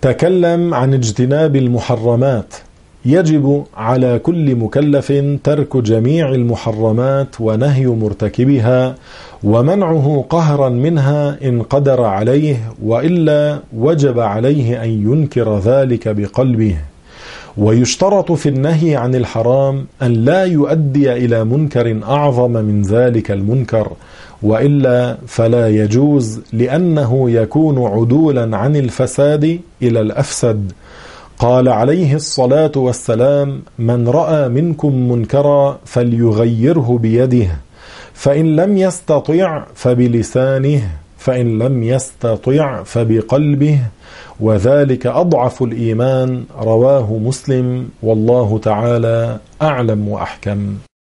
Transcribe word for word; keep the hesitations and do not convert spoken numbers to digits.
تكلم عن اجتناب المحرمات. يجب على كل مكلف ترك جميع المحرمات ونهي مرتكبها ومنعه قهرا منها إن قدر عليه، وإلا وجب عليه أن ينكر ذلك بقلبه. ويشترط في النهي عن الحرام أن لا يؤدي إلى منكر أعظم من ذلك المنكر، وإلا فلا يجوز، لأنه يكون عدولا عن الفساد إلى الأفسد. قال عليه الصلاة والسلام: من رأى منكم منكرا فليغيره بيده، فإن لم يستطع فبلسانه، فإن لم يستطع فبقلبه، وذلك أضعف الإيمان. رواه مسلم، والله تعالى أعلم وأحكم.